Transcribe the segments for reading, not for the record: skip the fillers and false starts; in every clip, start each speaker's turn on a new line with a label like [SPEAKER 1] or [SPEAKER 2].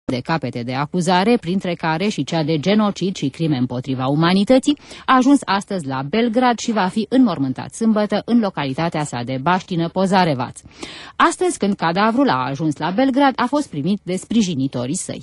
[SPEAKER 1] de capete de acuzare, printre care și cea de genocid și crime împotriva umanității, a ajuns astăzi la Belgrad și va fi înmormântat sâmbătă în localitatea sa de Baștină Pozarevac. Astăzi, când cadavrul a ajuns la Belgrad, a fost primit de sprijinitorii săi.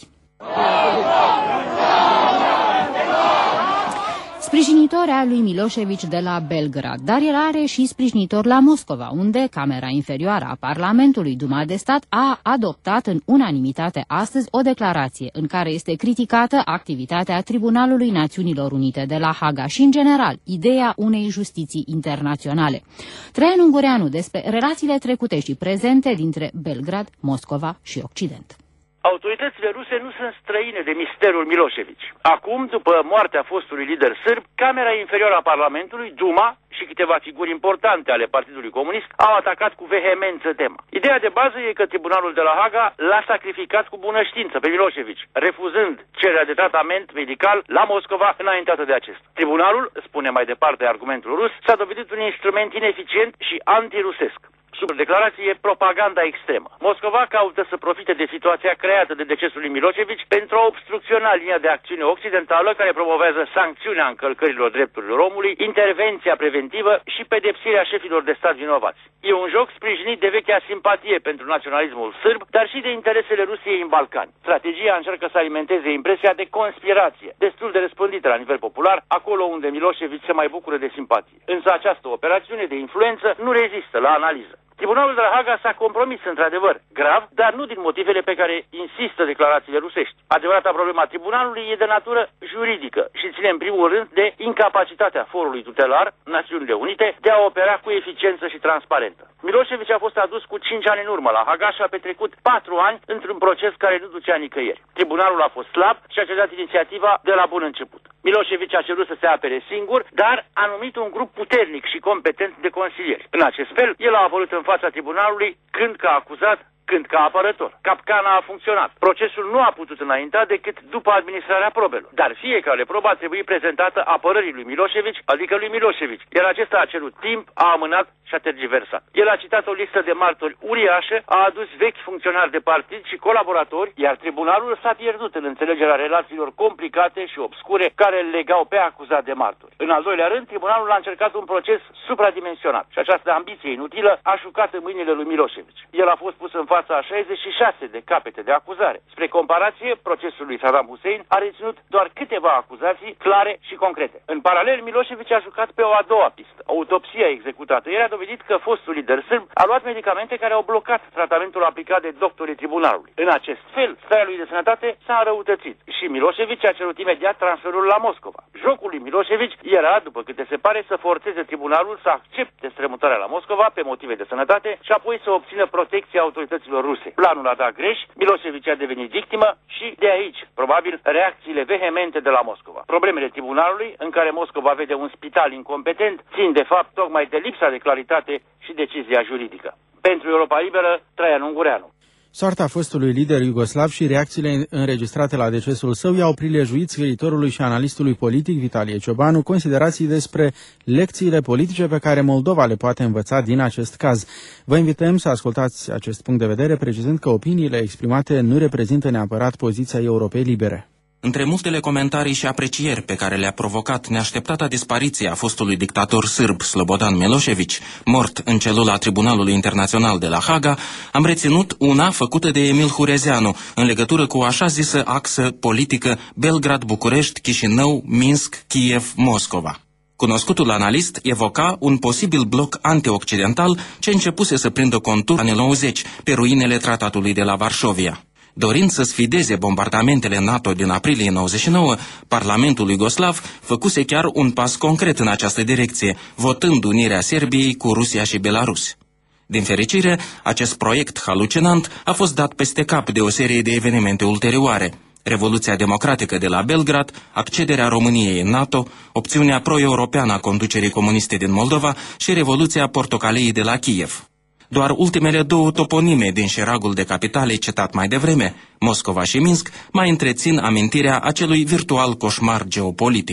[SPEAKER 1] Sprijinitor al lui Milošević de la Belgrad, dar el are și sprijinitor la Moscova, unde Camera Inferioară a Parlamentului Duma de Stat a adoptat în unanimitate astăzi o declarație în care este criticată activitatea Tribunalului Națiunilor Unite de la Haga și, în general, ideea unei justiții internaționale. Traian Ungureanu despre relațiile trecute și prezente dintre Belgrad, Moscova și Occident.
[SPEAKER 2] Autoritățile ruse nu sunt străine de misterul Milošević. Acum, după moartea fostului lider sârb, Camera Inferioară a Parlamentului, Duma, și câteva figuri importante ale Partidului Comunist au atacat cu vehemență tema. Ideea de bază e că Tribunalul de la Haga l-a sacrificat cu bună știință pe Milošević, refuzând cererea de tratament medical la Moscova înaintată de acesta. Tribunalul, spune mai departe argumentul rus, s-a dovedit un instrument ineficient și antirusesc. Sub declarație, propaganda extremă. Moscova caută să profite de situația creată de decesul lui Milošević pentru a obstrucționa linia de acțiune occidentală care promovează sancțiunea încălcărilor drepturilor omului, intervenția preventivă și pedepsirea șefilor de stat vinovați. E un joc sprijinit de vechea simpatie pentru naționalismul sârb, dar și de interesele Rusiei în Balcani. Strategia încearcă să alimenteze impresia de conspirație, destul de răspândită la nivel popular, acolo unde Milošević se mai bucură de simpatie. Însă această operațiune de influență nu rezistă la analiză. Tribunalul de la Haga s-a compromis, într-adevăr, grav, dar nu din motivele pe care insistă declarațiile rusești. Adevărata problema tribunalului e de natură juridică și ține în primul rând de incapacitatea forului tutelar, Națiunile Unite, de a opera cu eficiență și transparentă. Milošević a fost adus cu 5 ani în urmă la Haga și a petrecut 4 ani într-un proces care nu ducea nicăieri. Tribunalul a fost slab și a cedat inițiativa de la bun început. Milošević a cerut să se apere singur, dar a numit un grup puternic și competent de consilieri. În acest fel, el a apărut în fața tribunalului când ca acuzat, când ca apărător. Capcana a funcționat. Procesul nu a putut înainta decât după administrarea probelor. Dar fiecare probă a trebuit prezentată apărării lui Milošević, adică lui Milošević. Iar acesta a cerut timp, a amânat și a tergiversat. El a citat o listă de martori uriașă, a adus vechi funcționari de partid și colaboratori, iar tribunalul s-a pierdut în înțelegerea relațiilor complicate și obscure care îl legau pe acuzat de martori. În al doilea rând, tribunalul a încercat un proces supradimensionat și această ambiție inutilă a șucat în mâinile lui Milošević. El a fost pus în fața a 66 de capete de acuzare. Spre comparație, procesul lui Saddam Hussein a reținut doar câteva acuzații clare și concrete. În paralel, Milošević a jucat pe o a doua pistă. Autopsia executată ieri a dovedit că fostul lider sârb a luat medicamente care au blocat tratamentul aplicat de doctorii tribunalului. În acest fel, starea lui de sănătate s-a înrăutățit și Milošević a cerut imediat transferul la Moscova. Jocul lui Milošević era, după câte se pare, să forțeze tribunalul să accepte strămutarea la Moscova pe motive de sănătate și apoi să obțină protecția autorităților ruse. Planul a dat greș, Milošević a devenit victimă și de aici, probabil, reacțiile vehemente de la Moscova. Problemele tribunalului, în care Moscova vede un spital incompetent, țin de fapt tocmai de lipsa de claritate și decizia juridică. Pentru Europa Liberă, Traian Ungureanu.
[SPEAKER 3] Soarta fostului lider iugoslav și reacțiile înregistrate la decesul său i-au prilejuit scriitorului și analistului politic Vitalie Ciobanu considerații despre lecțiile politice pe care Moldova le poate învăța din acest caz. Vă invităm să ascultați acest punct de vedere, precizând că opiniile exprimate nu reprezintă neapărat poziția Europei Libere.
[SPEAKER 4] Între multele comentarii și aprecieri pe care le-a provocat neașteptata dispariție a fostului dictator sârb Slobodan Milošević, mort în celula Tribunalului Internațional de la Haga, am reținut una făcută de Emil Hurezeanu în legătură cu așa zisă axă politică Belgrad-București, Chișinău, Minsk, Kiev, Moscova. Cunoscutul analist evoca un posibil bloc antioccidental ce începuse să prindă contur în anii 90 pe ruinele tratatului de la Varșovia. Dorind să sfideze bombardamentele NATO din aprilie 99, Parlamentul iugoslav făcuse chiar un pas concret în această direcție, votând unirea Serbiei cu Rusia și Belarus. Din fericire, acest proiect halucinant a fost dat peste cap de o serie de evenimente ulterioare. Revoluția democratică de la Belgrad, accederea României în NATO, opțiunea pro-europeană a conducerii comuniste din Moldova și Revoluția Portocalei de la Kiev. Doar ultimele două toponime din șeragul de capitale citat mai devreme, Moscova și Minsk, mai întrețin amintirea acelui virtual coșmar geopolitic.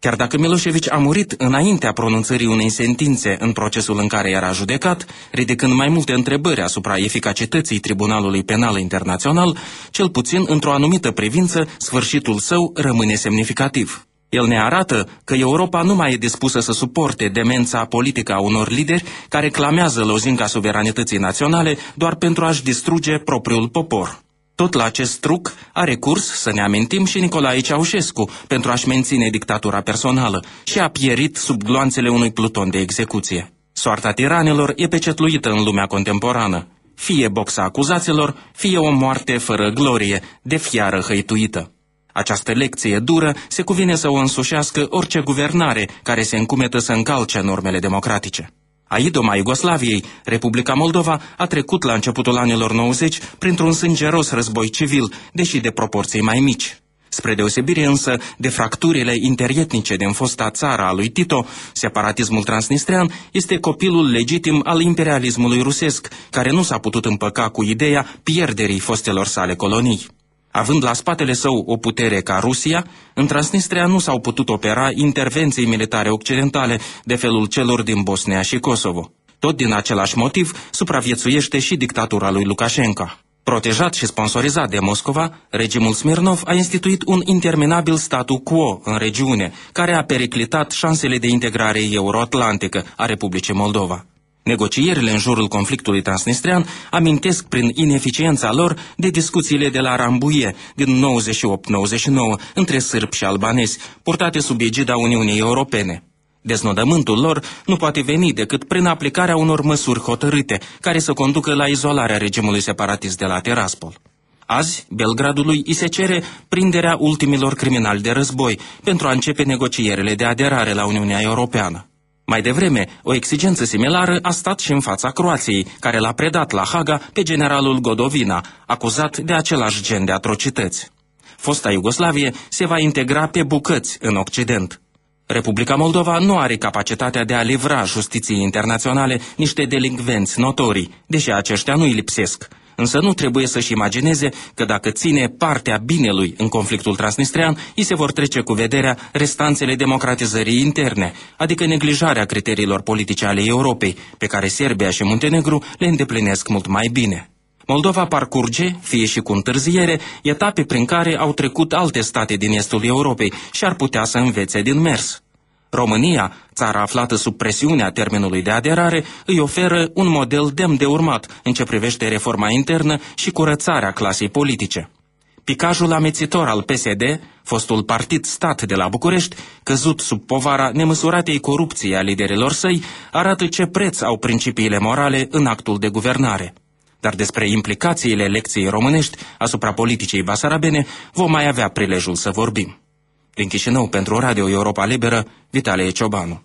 [SPEAKER 4] Chiar dacă Milošević a murit înaintea pronunțării unei sentințe în procesul în care era judecat, ridicând mai multe întrebări asupra eficacității Tribunalului Penal Internațional, cel puțin într-o anumită privință, sfârșitul său rămâne semnificativ. El ne arată că Europa nu mai e dispusă să suporte demența politică a unor lideri care clamează lozinca suveranității naționale doar pentru a-și distruge propriul popor. Tot la acest truc a recurs, să ne amintim, și Nicolae Ceaușescu pentru a-și menține dictatura personală și a pierit sub gloanțele unui pluton de execuție. Soarta tiranilor e pecetluită în lumea contemporană. Fie boxa acuzaților, fie o moarte fără glorie, de fiară hăituită. Această lecție dură se cuvine să o însușească orice guvernare care se încumetă să încalce normele democratice. A idoma Iugoslaviei, Republica Moldova a trecut la începutul anilor 90 printr-un sângeros război civil, deși de proporții mai mici. Spre deosebire însă de fracturile interetnice din fosta țară a lui Tito, separatismul transnistrean este copilul legitim al imperialismului rusesc, care nu s-a putut împăca cu ideea pierderii fostelor sale colonii. Având la spatele său o putere ca Rusia, în Transnistria nu s-au putut opera intervenții militare occidentale de felul celor din Bosnia și Kosovo. Tot din același motiv supraviețuiește și dictatura lui Lukashenko. Protejat și sponsorizat de Moscova, regimul Smirnov a instituit un interminabil statu quo în regiune, care a periclitat șansele de integrare euroatlantică a Republicii Moldova. Negocierile în jurul conflictului transnistrean amintesc prin ineficiența lor de discuțiile de la Rambouillet din 98-99 între sârbi și albanezi, purtate sub egida Uniunii Europene. Deznodământul lor nu poate veni decât prin aplicarea unor măsuri hotărâte, care să conducă la izolarea regimului separatist de la Tiraspol. Azi, Belgradului îi se cere prinderea ultimilor criminali de război pentru a începe negocierile de aderare la Uniunea Europeană. Mai devreme, o exigență similară a stat și în fața Croației, care l-a predat la Haga pe generalul Godovina, acuzat de același gen de atrocități. Fosta Iugoslavie se va integra pe bucăți în Occident. Republica Moldova nu are capacitatea de a livra justiției internaționale niște delinvenți notorii, deși aceștia nu îi lipsesc. Însă nu trebuie să-și imagineze că dacă ține partea binelui în conflictul transnistrean, îi se vor trece cu vederea restanțele democratizării interne, adică neglijarea criteriilor politice ale Europei, pe care Serbia și Muntenegru le îndeplinesc mult mai bine. Moldova parcurge, fie și cu întârziere, etape prin care au trecut alte state din estul Europei și ar putea să învețe din mers. România, țara aflată sub presiunea termenului de aderare, îi oferă un model demn de urmat în ce privește reforma internă și curățarea clasei politice. Picajul amețitor al PSD, fostul partid stat de la București, căzut sub povara nemăsuratei corupții a liderilor săi, arată ce preț au principiile morale în actul de guvernare. Dar despre implicațiile lecției românești asupra politicii basarabene vom mai avea prilejul să vorbim. Din Chișinău, pentru Radio Europa Liberă, Vitalie Ciobanu.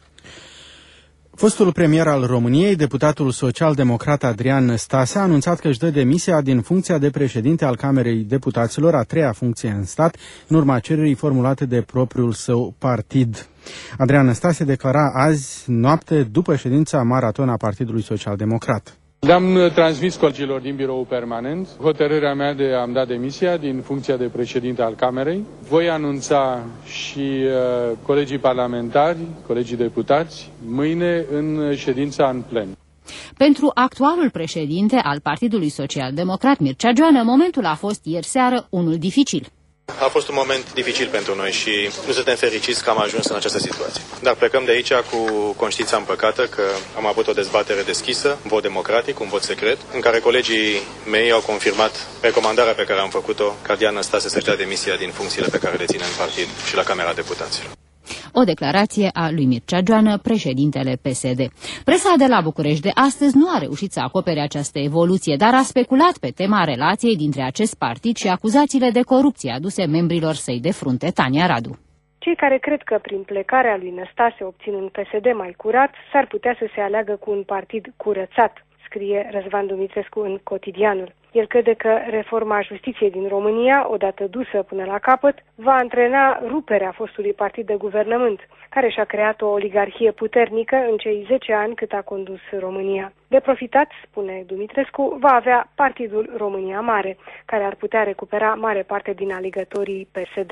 [SPEAKER 3] Fostul premier al României, deputatul social-democrat Adrian Năstase, a anunțat că își dă demisia din funcția de președinte al Camerei Deputaților, a treia funcție în stat, în urma cererii formulate de propriul său partid. Adrian Năstase declara azi noapte, după ședința maraton a Partidului Social-Democrat.
[SPEAKER 5] Le-am transmis colegilor din birou permanent hotărârea mea de a-mi da demisia din funcția de președinte al Camerei. Voi anunța și colegii parlamentari, colegii deputați, mâine în ședința în plen.
[SPEAKER 1] Pentru actualul președinte al Partidului Social-Democrat, Mircea Joană, momentul a fost ieri seară unul dificil.
[SPEAKER 6] A fost un moment dificil pentru noi și nu suntem fericiți că am ajuns în această situație. Dar plecăm de aici cu conștiința împăcată că am avut o dezbatere deschisă, un vot democratic, un vot secret, în care colegii mei au confirmat recomandarea pe care am făcut-o ca Adrian Năstase să-și dea demisia din funcțiile pe care le ține în partid și la Camera Deputaților.
[SPEAKER 1] O declarație a lui Mircea Joană, președintele PSD. Presa de la București de astăzi nu a reușit să acopere această evoluție, dar a speculat pe tema relației dintre acest partid și acuzațiile de corupție aduse membrilor săi de frunte. Tania Radu.
[SPEAKER 7] Cei care cred că prin plecarea lui Năstase obțin un PSD mai curat, s-ar putea să se aleagă cu un partid curățat, scrie Răzvan Dumitrescu în Cotidianul. El crede că reforma justiției din România, odată dusă până la capăt, va antrena ruperea fostului partid de guvernământ, care și-a creat o oligarhie puternică în cei 10 ani cât a condus România. De profitat, spune Dumitrescu, va avea Partidul România Mare, care ar putea recupera mare parte din alegătorii PSD.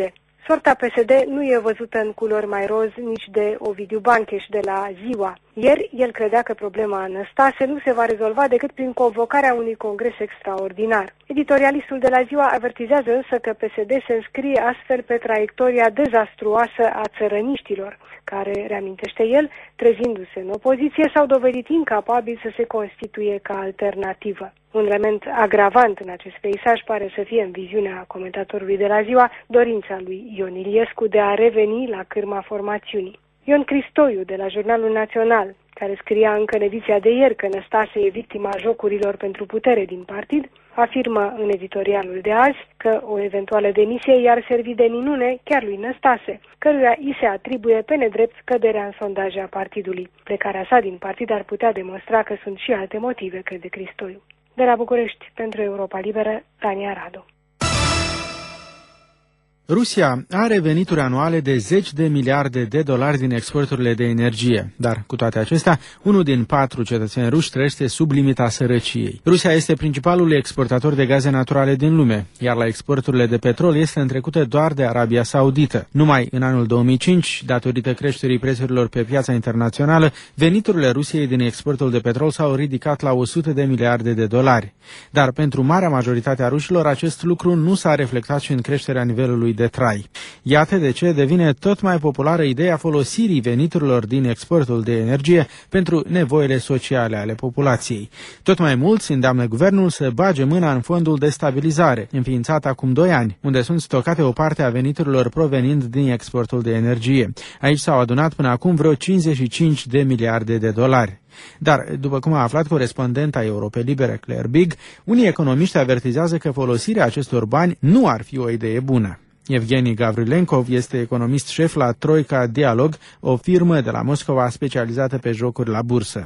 [SPEAKER 7] Soarta PSD nu e văzută în culori mai roz nici de Ovidiu Bancheș de la Ziua. Ieri, el credea că problema Năstase nu se va rezolva decât prin convocarea unui congres extraordinar. Editorialistul de la Ziua avertizează însă că PSD se înscrie astfel pe traiectoria dezastruoasă a țărăniștilor, care, reamintește el, trezindu-se în opoziție, s-au dovedit incapabili să se constituie ca alternativă. Un element agravant în acest peisaj pare să fie, în viziunea comentatorului de la Ziua, dorința lui Ion Iliescu de a reveni la cârma formațiunii. Ion Cristoiu, de la Jurnalul Național, care scria încă în ediția de ieri că Năstase e victima jocurilor pentru putere din partid, afirmă în editorialul de azi că o eventuală demisie i-ar servi de minune chiar lui Năstase, căruia i se atribuie pe nedrept căderea în sondaje a partidului. Plecarea sa din partid ar putea demonstra că sunt și alte motive, crede Cristoiu. De la București, pentru Europa Liberă, Tania Radu.
[SPEAKER 3] Rusia are venituri anuale de $10 de miliarde din exporturile de energie, dar cu toate acestea, 1 din 4 cetățeni ruși trăiește sub limita sărăciei. Rusia este principalul exportator de gaze naturale din lume, iar la exporturile de petrol este întrecută doar de Arabia Saudită. Numai în anul 2005, datorită creșterii prețurilor pe piața internațională, veniturile Rusiei din exportul de petrol s-au ridicat la $100 de miliarde. Dar pentru marea majoritate a rușilor, acest lucru nu s-a reflectat și în creșterea nivelului de trai. Iată de ce devine tot mai populară ideea folosirii veniturilor din exportul de energie pentru nevoile sociale ale populației. Tot mai mulți îndeamnă guvernul să bage mâna în fondul de stabilizare, înființat acum 2 ani, unde sunt stocate o parte a veniturilor provenind din exportul de energie. Aici s-au adunat până acum vreo $55 de miliarde. Dar, după cum a aflat corespondenta Europei Libere Claire Big, unii economiști avertizează că folosirea acestor bani nu ar fi o idee bună. Evgeni Gavrilenkov este economist șef la Troika Dialog, o firmă de la Moscova specializată pe jocuri la bursă.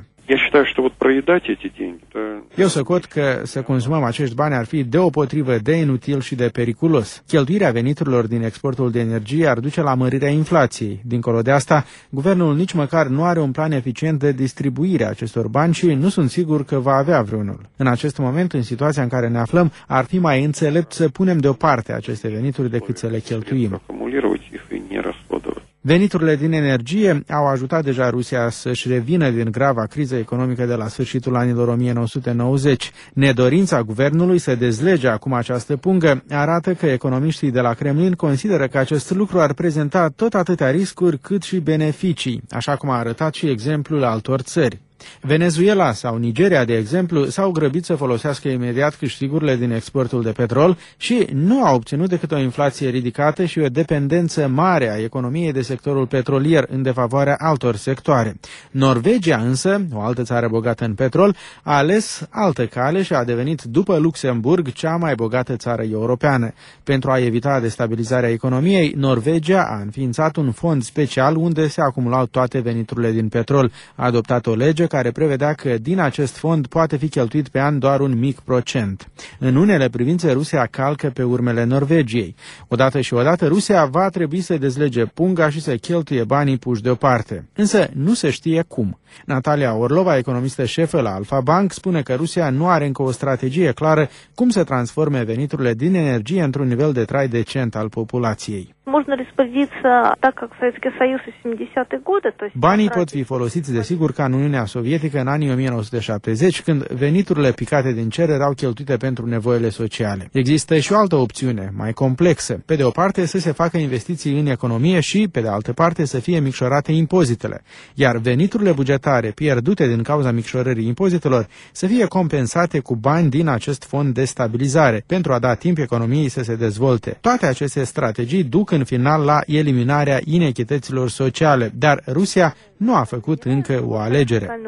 [SPEAKER 3] Eu socot că să consumăm acești bani ar fi deopotrivă de inutil și de periculos. Cheltuirea veniturilor din exportul de energie ar duce la mărirea inflației. Dincolo de asta, guvernul nici măcar nu are un plan eficient de distribuire a acestor bani și nu sunt sigur că va avea vreunul. În acest moment, în situația în care ne aflăm, ar fi mai înțelept să punem deoparte aceste venituri decât să le cheltuim. Veniturile din energie au ajutat deja Rusia să-și revină din grava criză economică de la sfârșitul anilor 1990. Nedorința guvernului să dezlege acum această pungă arată că economiștii de la Kremlin consideră că acest lucru ar prezenta tot atâtea riscuri cât și beneficii, așa cum a arătat și exemplul altor țări. Venezuela sau Nigeria, de exemplu, s-au grăbit să folosească imediat câștigurile din exportul de petrol și nu au obținut decât o inflație ridicată și o dependență mare a economiei de sectorul petrolier în defavoarea altor sectoare. Norvegia însă, o altă țară bogată în petrol, a ales altă cale și a devenit, după Luxemburg, cea mai bogată țară europeană. Pentru a evita destabilizarea economiei, Norvegia a înființat un fond special unde se acumulau toate veniturile din petrol. A adoptat o lege care prevedea că din acest fond poate fi cheltuit pe an doar un mic procent. În unele privințe, Rusia calcă pe urmele Norvegiei. Odată și odată, Rusia va trebui să dezlege punga și să cheltuie banii puși deoparte. Însă nu se știe cum. Natalia Orlova, economistă șefă la Alfa Bank, spune că Rusia nu are încă o strategie clară cum să transforme veniturile din energie într-un nivel de trai decent al populației. Banii pot fi folosiți, desigur, ca în Uniunea Sovietică în anii 1970, când veniturile picate din cer erau cheltuite pentru nevoile sociale. Există și o altă opțiune, mai complexă. Pe de o parte, să se facă investiții în economie și, pe de altă parte, să fie micșorate impozitele. Iar veniturile bugetare pierdute din cauza micșorării impozitelor să fie compensate cu bani din acest fond de stabilizare, pentru a da timp economiei să se dezvolte. Toate aceste strategii duc în final la eliminarea inechităților sociale, dar Rusia nu a făcut încă o alegere.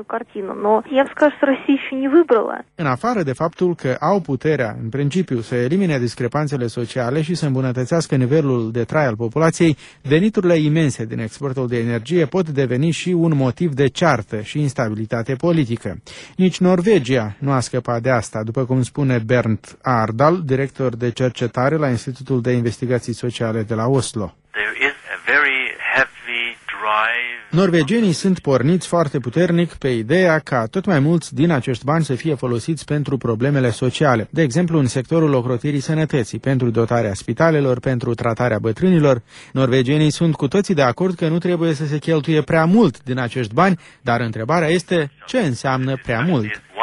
[SPEAKER 3] În afară de faptul că au puterea, în principiu, să elimine discrepanțele sociale și să îmbunătățească nivelul de trai al populației, veniturile imense din exportul de energie pot deveni și un motiv de ceartă și instabilitate politică. Nici Norvegia nu a scăpat de asta, după cum spune Bernd Ardal, director de cercetare la Institutul de Investigații Sociale de la Oslo. Norvegienii sunt porniți foarte puternic pe ideea ca tot mai mulți din acești bani să fie folosiți pentru problemele sociale, de exemplu în sectorul ocrotirii sănătății, pentru dotarea spitalelor, pentru tratarea bătrânilor. Norvegienii sunt cu toții de acord că nu trebuie să se cheltuie prea mult din acești bani, dar întrebarea este ce înseamnă prea mult.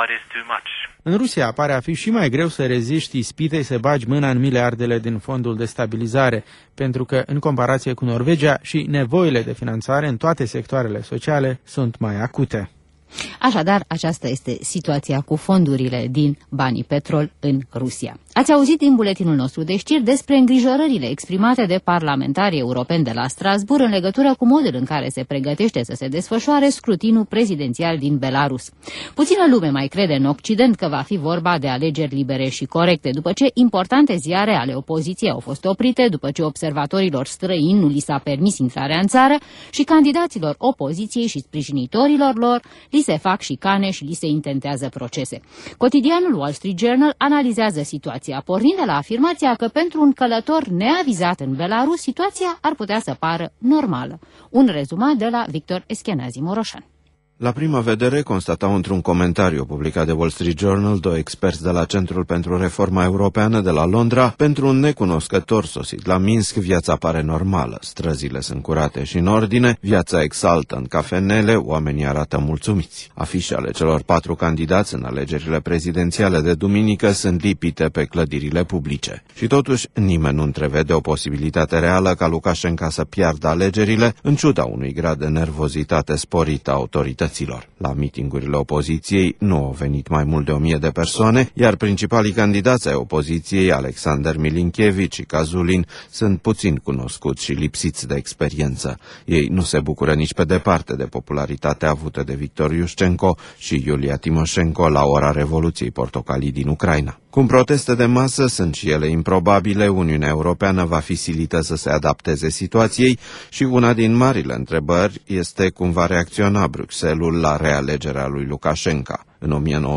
[SPEAKER 3] În Rusia pare a fi și mai greu să reziști ispitei să bagi mâna în miliardele din fondul de stabilizare, pentru că, în comparație cu Norvegia, și nevoile de finanțare în toate sectoarele sociale sunt mai acute.
[SPEAKER 1] Așadar, aceasta este situația cu fondurile din banii petrol în Rusia. Ați auzit din buletinul nostru de știri despre îngrijorările exprimate de parlamentarii europeni de la Strasbourg în legătură cu modul în care se pregătește să se desfășoare scrutinul prezidențial din Belarus. Puțină lume mai crede în Occident că va fi vorba de alegeri libere și corecte, după ce importante ziare ale opoziției au fost oprite, după ce observatorilor străini nu li s-a permis intrarea în țară și candidaților opoziției și sprijinitorilor lor li se fac șicane și li se intentează procese. Cotidianul Wall Street Journal analizează situația, pornind de la afirmația că pentru un călător neavizat în Belarus, situația ar putea să pară normală. Un rezumat de la Victor Eschenazi Moroșan.
[SPEAKER 8] La prima vedere, constatau într-un comentariu publicat de Wall Street Journal doi experți de la Centrul pentru Reforma Europeană de la Londra, pentru un necunoscător sosit la Minsk, viața pare normală, străzile sunt curate și în ordine, viața exaltă în cafenele, oamenii arată mulțumiți. Afișele celor 4 candidați în alegerile prezidențiale de duminică sunt lipite pe clădirile publice. Și totuși, nimeni nu întrevede o posibilitate reală ca Lukashenko să piardă alegerile, în ciuda unui grad de nervozitate sporită a autorităților. La mitingurile opoziției nu au venit mai mult de 1000 de persoane, iar principalii candidați ai opoziției, Alexander Milinkevich și Kazulin, sunt puțin cunoscuți și lipsiți de experiență. Ei nu se bucură nici pe departe de popularitatea avută de Victor Yushchenko și Yulia Timoșenko la ora Revoluției Portocalii din Ucraina. Cum proteste de masă sunt și ele improbabile, Uniunea Europeană va fi silită să se adapteze situației și una din marile întrebări este cum va reacționa Bruxelles la realegerea lui Lukashenko. În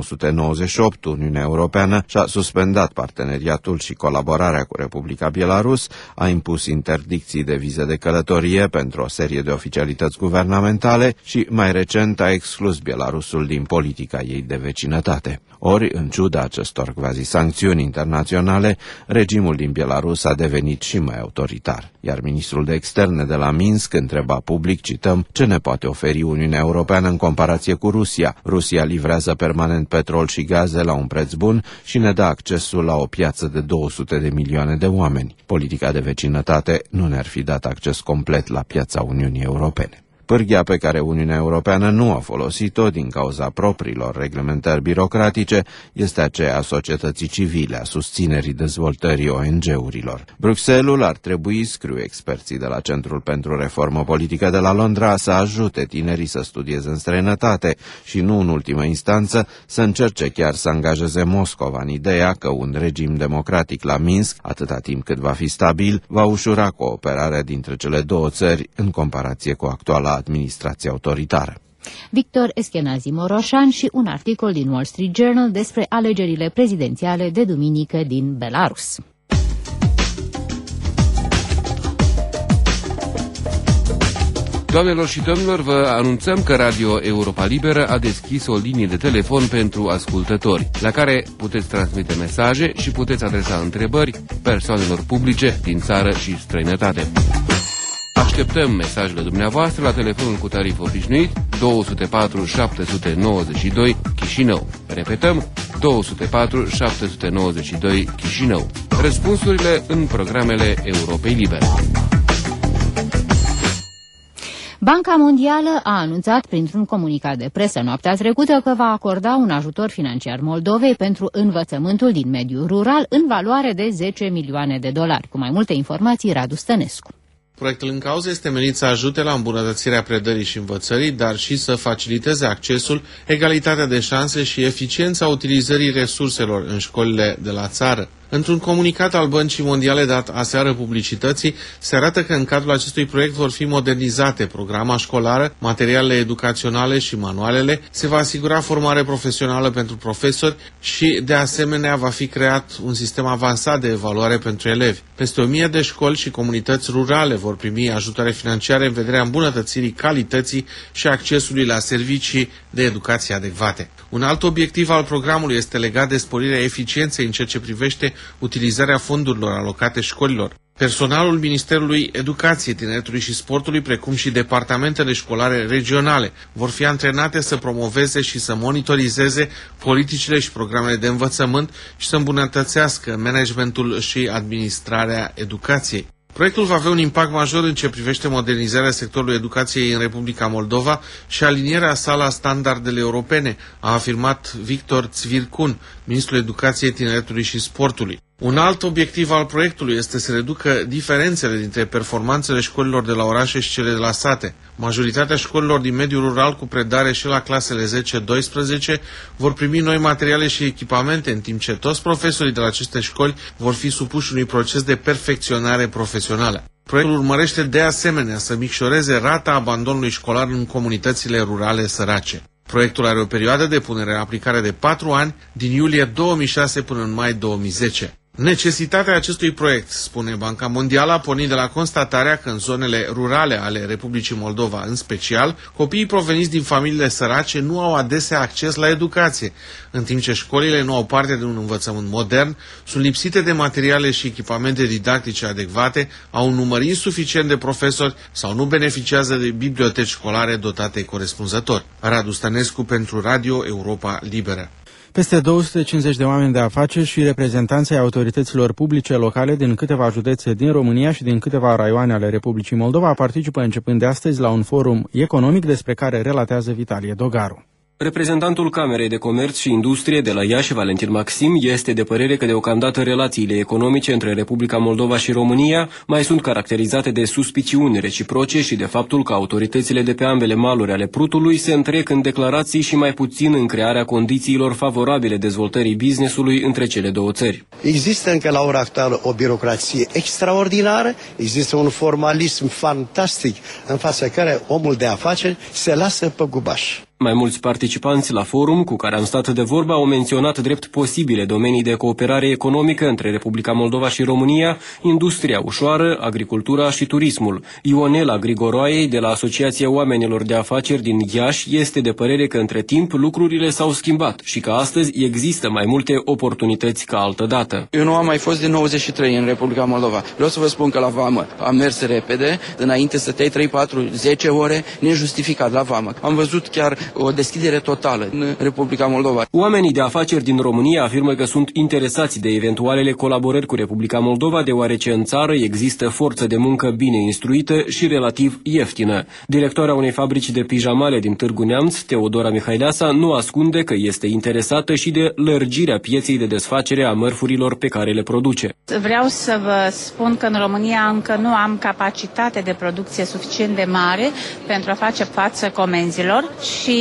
[SPEAKER 8] 1998, Uniunea Europeană și-a suspendat parteneriatul și colaborarea cu Republica Belarus, a impus interdicții de vize de călătorie pentru o serie de oficialități guvernamentale și, mai recent, a exclus Belarusul din politica ei de vecinătate. Ori, în ciuda acestor quasi-sancțiuni internaționale, regimul din Belarus a devenit și mai autoritar. Iar ministrul de externe de la Minsk întreba public, cităm, ce ne poate oferi Uniunea Europeană în comparație cu Rusia. Rusia livrează permanent petrol și gaze la un preț bun și ne dă accesul la o piață de 200 de milioane de oameni. Politica de vecinătate nu ne-ar fi dat acces complet la piața Uniunii Europene. Pârghia pe care Uniunea Europeană nu a folosit-o din cauza propriilor reglementări birocratice este aceea a societății civile, a susținerii dezvoltării ONG-urilor. Bruxelles ar trebui, scriu experții de la Centrul pentru Reformă Politică de la Londra, să ajute tinerii să studieze în străinătate și nu în ultimă instanță să încerce chiar să angajeze Moscova în ideea că un regim democratic la Minsk, atâta timp cât va fi stabil, va ușura cooperarea dintre cele două țări în comparație cu actuala administrație autoritară.
[SPEAKER 1] Victor Eschenazi Moroșan și un articol din Wall Street Journal despre alegerile prezidențiale de duminică din Belarus.
[SPEAKER 9] Doamnelor și domnilor, vă anunțăm că Radio Europa Liberă a deschis o linie de telefon pentru ascultători, la care puteți transmite mesaje și puteți adresa întrebări persoanelor publice din țară și străinătate. Așteptăm mesajele dumneavoastră la telefonul cu tarif obișnuit 204 792 Chișinău. Repetăm, 204 792 Chișinău. Răspunsurile în programele Europei Libere.
[SPEAKER 1] Banca Mondială a anunțat printr-un comunicat de presă noaptea trecută că va acorda un ajutor financiar Moldovei pentru învățământul din mediul rural în valoare de 10 milioane de dolari. Cu mai multe informații, Radu Stănescu.
[SPEAKER 10] Proiectul în cauză este menit să ajute la îmbunătățirea predării și învățării, dar și să faciliteze accesul, egalitatea de șanse și eficiența utilizării resurselor în școlile de la țară. Într-un comunicat al Băncii Mondiale dat aseară publicității, se arată că în cadrul acestui proiect vor fi modernizate programa școlară, materialele educaționale și manualele, se va asigura formare profesională pentru profesori și, de asemenea, va fi creat un sistem avansat de evaluare pentru elevi. Peste 1000 de școli și comunități rurale vor primi ajutoare financiare în vederea îmbunătățirii calității și accesului la servicii de educație adecvate. Un alt obiectiv al programului este legat de sporirea eficienței în ceea ce privește utilizarea fondurilor alocate școlilor. Personalul Ministerului Educației, Tineretului și Sportului, precum și departamentele școlare regionale, vor fi antrenate să promoveze și să monitorizeze politicile și programele de învățământ și să îmbunătățească managementul și administrarea educației. Proiectul va avea un impact major în ce privește modernizarea sectorului educației în Republica Moldova și alinierea sa la standardele europene, a afirmat Victor Țvircun, ministrul Educației, Tineretului și Sportului. Un alt obiectiv al proiectului este să reducă diferențele dintre performanțele școlilor de la orașe și cele de la sate. Majoritatea școlilor din mediul rural cu predare și la clasele 10-12 vor primi noi materiale și echipamente, în timp ce toți profesorii de la aceste școli vor fi supuși unui proces de perfecționare profesională. Proiectul urmărește de asemenea să micșoreze rata abandonului școlar în comunitățile rurale sărace. Proiectul are o perioadă de punere în aplicare de 4 ani, din iulie 2006 până în mai 2010. Necesitatea acestui proiect, spune Banca Mondială, a pornit de la constatarea că în zonele rurale ale Republicii Moldova, în special, copiii proveniți din familiile sărace nu au adesea acces la educație, în timp ce școlile nu au parte de un învățământ modern, sunt lipsite de materiale și echipamente didactice adecvate, au un număr insuficient de profesori sau nu beneficiază de biblioteci școlare dotate corespunzător. Radu Stănescu pentru Radio Europa Liberă.
[SPEAKER 3] Peste 250 de oameni de afaceri și reprezentanții autorităților publice locale din câteva județe din România și din câteva raioane ale Republicii Moldova participă începând de astăzi la un forum economic despre care relatează Vitalie Dogaru.
[SPEAKER 11] Reprezentantul Camerei de Comerț și Industrie de la Iași, Valentin Maxim, este de părere că deocamdată relațiile economice între Republica Moldova și România mai sunt caracterizate de suspiciuni reciproce și de faptul că autoritățile de pe ambele maluri ale Prutului se întrec în declarații și mai puțin în crearea condițiilor favorabile dezvoltării business-ului între cele două țări.
[SPEAKER 12] Există încă la ora actuală o birocrație extraordinară, există un formalism fantastic în fața care omul de afaceri se lasă pe gubaș.
[SPEAKER 11] Mai mulți participanți la forum cu care am stat de vorbă au menționat drept posibile domenii de cooperare economică între Republica Moldova și România, industria ușoară, agricultura și turismul. Ionela Grigoroaiei de la Asociația Oamenilor de Afaceri din Iași este de părere că între timp lucrurile s-au schimbat și că astăzi există mai multe oportunități ca altădată.
[SPEAKER 13] Eu nu am mai fost din 93 în Republica Moldova. Vreau să vă spun că la vamă am mers repede, înainte stăteai 3, 4, 10 ore nejustificat la vamă. Am văzut chiar o deschidere totală în Republica Moldova.
[SPEAKER 11] Oamenii de afaceri din România afirmă că sunt interesați de eventualele colaborări cu Republica Moldova, deoarece în țară există forță de muncă bine instruită și relativ ieftină. Directoarea unei fabrici de pijamale din Târgu Neamț, Teodora Mihaileasa, nu ascunde că este interesată și de lărgirea pieței de desfacere a mărfurilor pe care le produce.
[SPEAKER 14] Vreau să vă spun că în România încă nu am capacitate de producție suficient de mare pentru a face față comenzilor și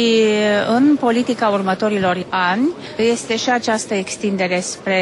[SPEAKER 14] în politica următorilor ani este și această extindere spre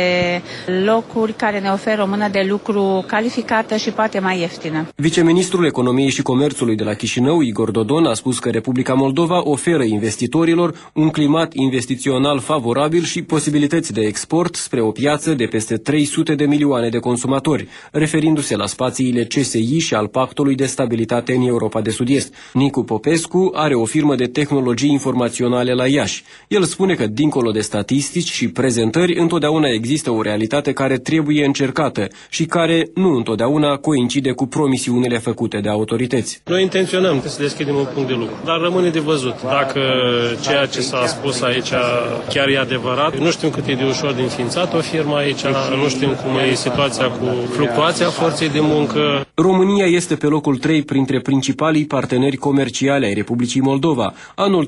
[SPEAKER 14] locuri care ne oferă o mână de lucru calificată și poate mai ieftină.
[SPEAKER 11] Viceministrul Economiei și Comerțului de la Chișinău, Igor Dodon, a spus că Republica Moldova oferă investitorilor un climat investițional favorabil și posibilități de export spre o piață de peste 300 de milioane de consumatori, referindu-se la spațiile CSI și al Pactului de Stabilitate în Europa de Sud-Est. Nicu Popescu are o firmă de tehnologii informaționale la Iași. El spune că, dincolo de statistici și prezentări, întotdeauna există o realitate care trebuie încercată și care nu întotdeauna coincide cu promisiunile făcute de autorități.
[SPEAKER 15] Noi intenționăm să deschidem un punct de lucru, dar rămâne de văzut dacă ceea ce s-a spus aici chiar e adevărat. Nu știm cât e de ușor de înființat o firmă aici, nu știm cum e situația cu fluctuația forței de muncă.
[SPEAKER 11] România este pe locul 3 printre principalii parteneri comerciali ai Republicii Moldova. Anul trecut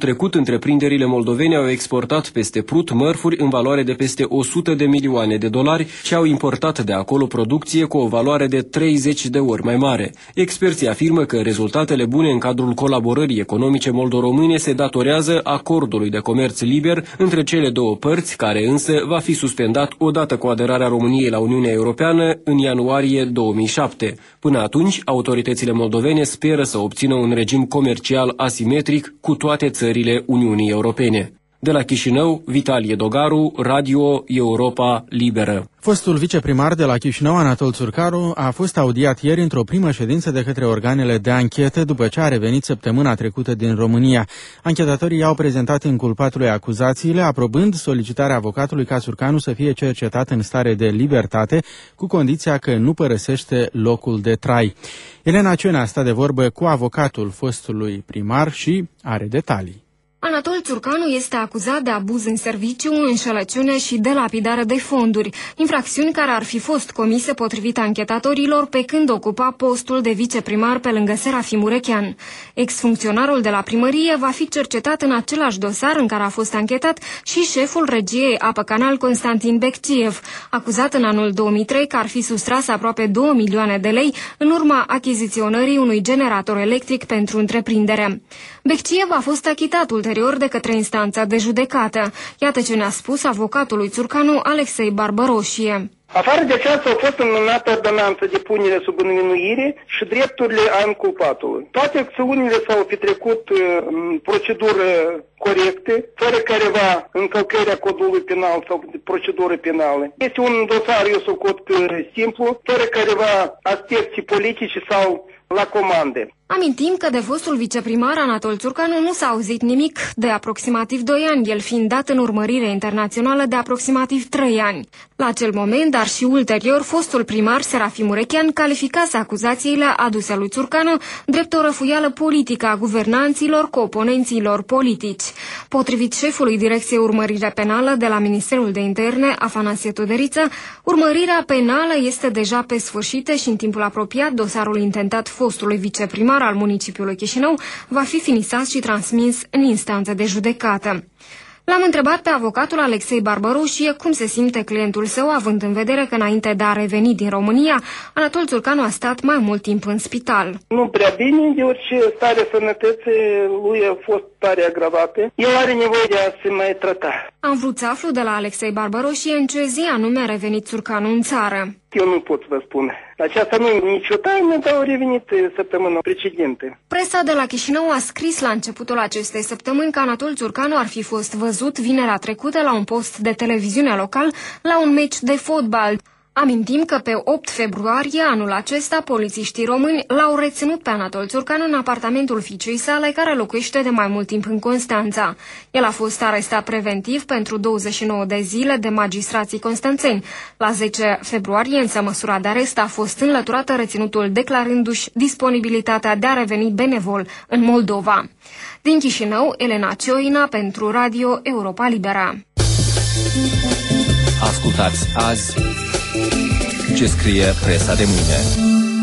[SPEAKER 11] trecut, întreprinderile moldovene au exportat peste Prut mărfuri în valoare de peste 100 de milioane de dolari și au importat de acolo producție cu o valoare de 30 de ori mai mare. Experții afirmă că rezultatele bune în cadrul colaborării economice moldo-române se datorează acordului de comerț liber între cele două părți, care însă va fi suspendat odată cu aderarea României la Uniunea Europeană în ianuarie 2007. Până atunci, autoritățile moldovene speră să obțină un regim comercial asimetric cu toate țările Uniunii Europene. De la Chișinău, Vitalie Dogaru, Radio Europa Liberă.
[SPEAKER 3] Fostul viceprimar de la Chișinău, Anatol Țurcaru, a fost audiat ieri într-o primă ședință de către organele de anchetă după ce a revenit săptămâna trecută din România. Anchetatorii i-au prezentat inculpatului acuzațiile, aprobând solicitarea avocatului ca Țurcanu să fie cercetat în stare de libertate, cu condiția că nu părăsește locul de trai. Elena Ciunea a stat de vorbă cu avocatul fostului primar și are detalii.
[SPEAKER 16] Anatol Țurcanu este acuzat de abuz în serviciu, înșelăciune și de lapidare de fonduri, infracțiuni care ar fi fost comise potrivit anchetatorilor pe când ocupa postul de viceprimar pe lângă Serafim Urechean. Ex-funcționarul de la primărie va fi cercetat în același dosar în care a fost anchetat și șeful regiei Apă Canal Constantin Bectiev, acuzat în anul 2003 că ar fi sustras aproape 2 milioane de lei în urma achiziționării unui generator electric pentru întreprindere. Bectiev a fost achitat ulterior de către instanța de judecată. Iată ce ne-a spus avocatul lui Țurcanu, Alexei Barbăroșie.
[SPEAKER 17] Afară de aceasta au fost înmânată ordonanță de punere sub învinuire și drepturile inculpatului. Toate acțiunile s-au petrecut în procedură corecte, fără careva încălcări a codului penal sau procedură penală. Este un dosar, eu socot, simplu, fără careva aspecte politice sau la comande.
[SPEAKER 16] Amintim că de fostul viceprimar Anatol Țurcanu nu s-a auzit nimic de aproximativ 2 ani, el fiind dat în urmărire internațională de aproximativ 3 ani. La acel moment, dar și ulterior, fostul primar Serafim Urechean calificase acuzațiile aduse lui Țurcanu drept o răfuială politică a guvernanților cu oponenților politici. Potrivit șefului Direcției Urmărire Penală de la Ministerul de Interne, Afanasie Tuderiță, urmărirea penală este deja pe sfârșit și în timpul apropiat dosarul intentat fostului viceprimar al municipiului Chișinău va fi finisat și transmis în instanță de judecată. L-am întrebat pe avocatul Alexei Barbăroșie cum se simte clientul său, având în vedere că înainte de a reveni din România, Anatol Țurcanu a stat mai mult timp în spital.
[SPEAKER 17] Nu prea bine, deoarece starea sănătății lui a fost tare agravată. El are nevoie de a se mai trata.
[SPEAKER 16] Am vrut să aflu de la Alexei Barbăroșie în ce zi anume a revenit Țurcanu în țară.
[SPEAKER 17] Eu nu pot să vă spun. Aceasta nu e nicio taină, dar au revenit săptămâna precedentă.
[SPEAKER 16] Presa de la Chișinău a scris la începutul acestei săptămâni că Anatol Țurcanu ar fi fost văzut vinerea trecută la un post de televiziune local la un meci de fotbal. Amintim că pe 8 februarie anul acesta, polițiștii români l-au reținut pe Anatol Țurcanu în apartamentul fiicei sale, care locuiește de mai mult timp în Constanța. El a fost arestat preventiv pentru 29 de zile de magistrații constanțeni. La 10 februarie, însă, măsura de arest a fost înlăturată, reținutul declarându-și disponibilitatea de a reveni benevol în Moldova. Din Chișinău, Elena Cioina pentru Radio Europa Liberă.
[SPEAKER 18] Ascultați azi ce scrie presa de mâine.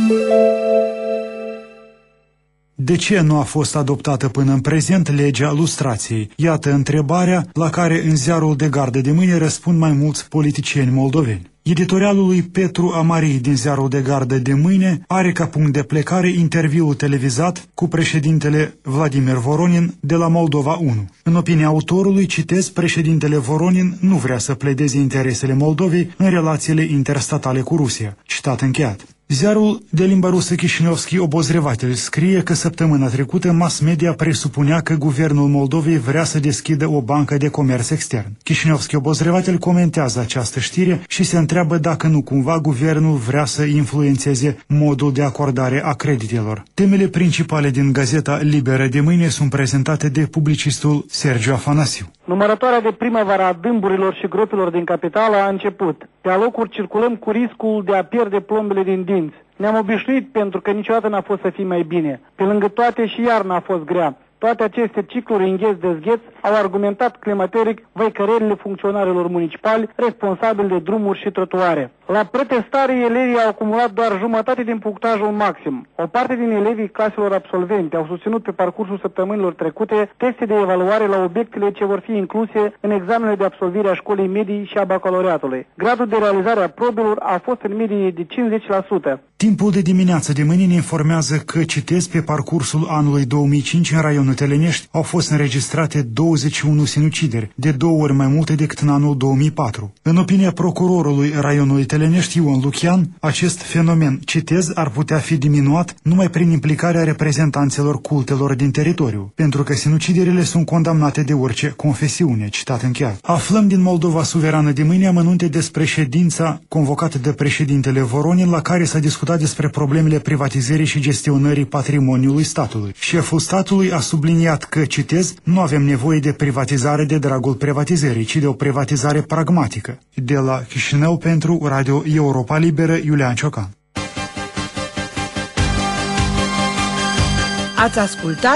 [SPEAKER 19] De ce nu a fost adoptată până în prezent legea lustrației? Iată întrebarea la care în ziarul de gardă de mâine răspund mai mulți politicieni moldoveni. Editorialul lui Petru Amarii din ziarul de gardă de mâine are ca punct de plecare interviul televizat cu președintele Vladimir Voronin de la Moldova 1. În opinia autorului, citez, președintele Voronin nu vrea să pledeze interesele Moldovei în relațiile interstatale cu Rusia. Citat încheiat. Ziarul de limba rusă Chișinăvski Obozrevatel scrie că săptămâna trecută mass media presupunea că guvernul Moldovei vrea să deschidă o bancă de comerț extern. Chișinăvski Obozrevatel comentează această știre și se întreabă dacă nu cumva guvernul vrea să influențeze modul de acordare a creditelor. Temele principale din Gazeta Liberă de mâine sunt prezentate de publicistul Sergiu Afanasiu.
[SPEAKER 20] Numărătoarea de primăvară a dâmburilor și gropilor din capitală a început. Pe alocuri circulăm cu riscul de a pierde plombele din dinți. Ne-am obișnuit pentru că niciodată n-a fost să fie mai bine. Pe lângă toate și iarna a fost grea. Toate aceste cicluri îngheț-dezgheț au argumentat climateric văicărerile funcționarilor municipali responsabili de drumuri și trotuare. La pretestare, elevii au acumulat doar jumătate din punctajul maxim. O parte din elevii claselor absolvente au susținut pe parcursul săptămânilor trecute teste de evaluare la obiectele ce vor fi incluse în examenele de absolvire a școlii medii și a bacalaureatului. Gradul de realizare a probelor a fost în medie de 50%.
[SPEAKER 19] Timpul de dimineață de mâine ne informează că, citez, pe parcursul anului 2005 în raionul Telenești au fost înregistrate 21 sinucideri, de 2 ori mai multe decât în anul 2004. În opinia procurorului raionului Telenești, Ion Lucian, acest fenomen, citez, ar putea fi diminuat numai prin implicarea reprezentanților cultelor din teritoriu, pentru că sinuciderile sunt condamnate de orice confesiune, citat încheiat. Aflăm din Moldova Suverană de mâine amănunte despre ședința convocată de președintele Voronin, la care s-a discutat despre problemele privatizării și gestionării patrimoniului statului. Șeful statului a subliniat că, citez, nu avem nevoie de privatizare de dragul privatizării, ci de o privatizare pragmatică. De la Chișinău pentru Radio Europa Liberă, Iulian Ciocan.
[SPEAKER 21] Ați ascultat